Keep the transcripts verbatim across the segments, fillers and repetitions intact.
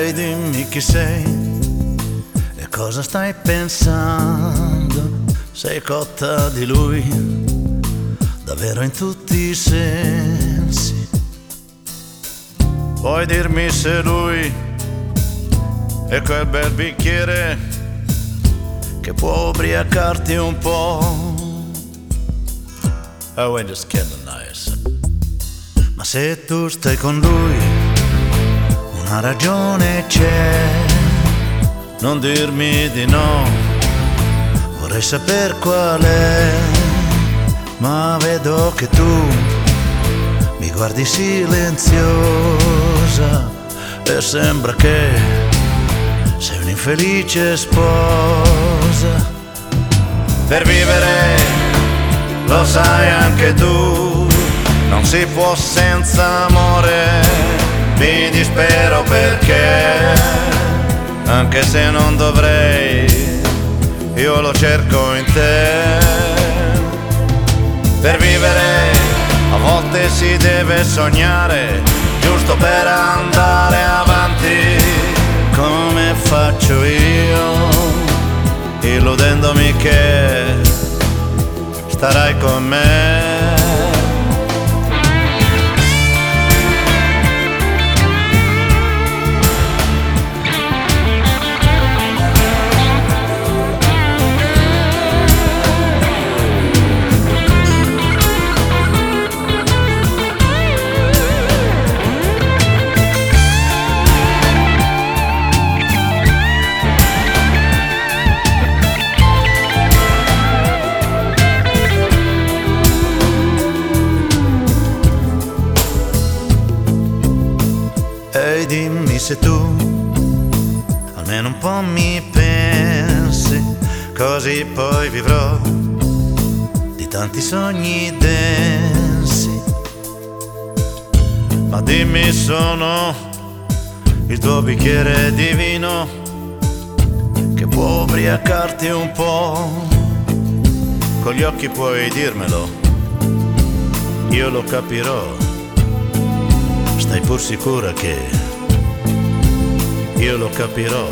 Ehi, dimmi chi sei e cosa stai pensando. Sei cotta di lui, davvero in tutti i sensi. Puoi dirmi se lui è quel bel bicchiere che può ubriacarti un po'. Oh, we're just kidding, nice. Ma se tu stai con lui, una ragione c'è. Non dirmi di no, vorrei saper qual è. Ma vedo che tu mi guardi silenziosa e sembra che sei un'infelice sposa. Per vivere, lo sai anche tu, non si può senza amore. Mi dispero perché, anche se non dovrei, io lo cerco in te. Per vivere, a volte si deve sognare, giusto per andare avanti, come faccio io, illudendomi che starai con me. Ehi, dimmi se tu almeno un po' mi pensi, così poi vivrò di tanti sogni densi. Ma dimmi, sono il tuo bicchiere di vino che può ubriacarti un po'. Con gli occhi puoi dirmelo, io lo capirò. Stai pur sicura che io lo capirò.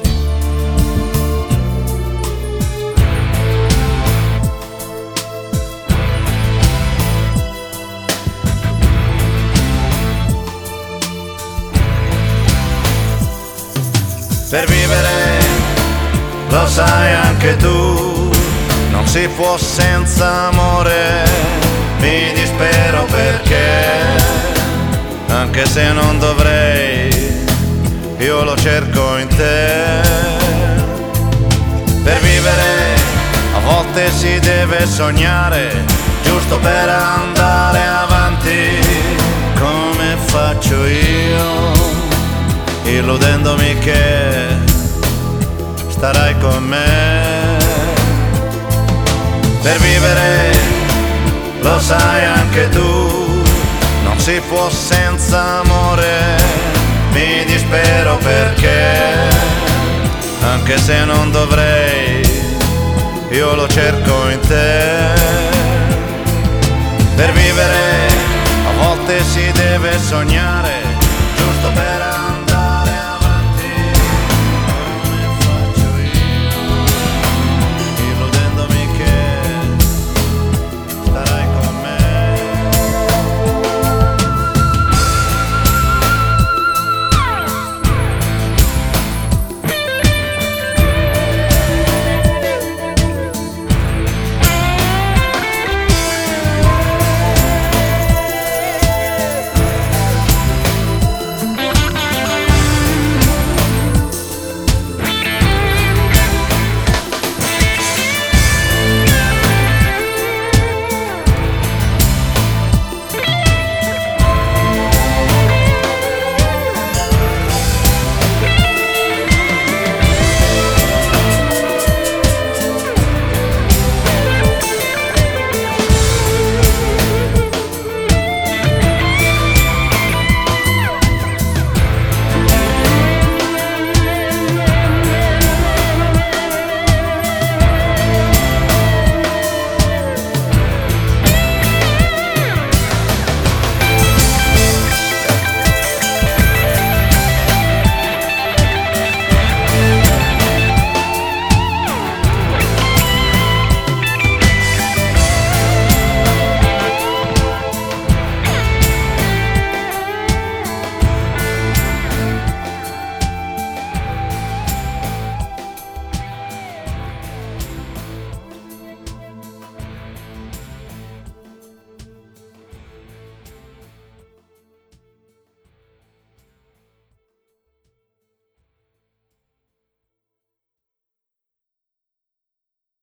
Per vivere, lo sai anche tu, non si può senza amore. Mi dispero perché, anche se non dovrei, io lo cerco in te. Per vivere, a volte si deve sognare, giusto per andare avanti, come faccio io, illudendomi che starai con me. Per vivere, lo sai anche tu, non si può senza amore. Mi dispero perché, anche se non dovrei, io lo cerco in te. Per vivere, a volte si deve sognare,